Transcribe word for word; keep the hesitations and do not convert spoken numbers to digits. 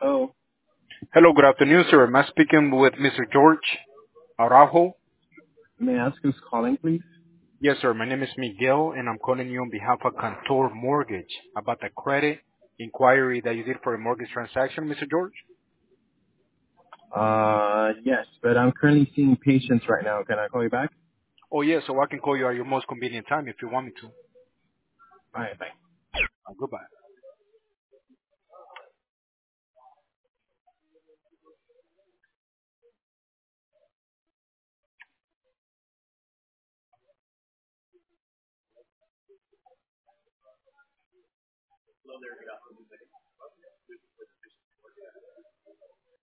Oh, Hello, good afternoon, sir. Am I speaking with Mister George Araujo? may I ask who's calling, please? Yes, sir. My name is Miguel, and I'm calling you on behalf of Cantor Mortgage about the credit inquiry that you did for a mortgage transaction, Mister George. Uh, yes, but I'm currently seeing patients right now. Can I call you back? Oh, yes, so I can call you at your most convenient time if you want me to. All right, bye. Uh, goodbye.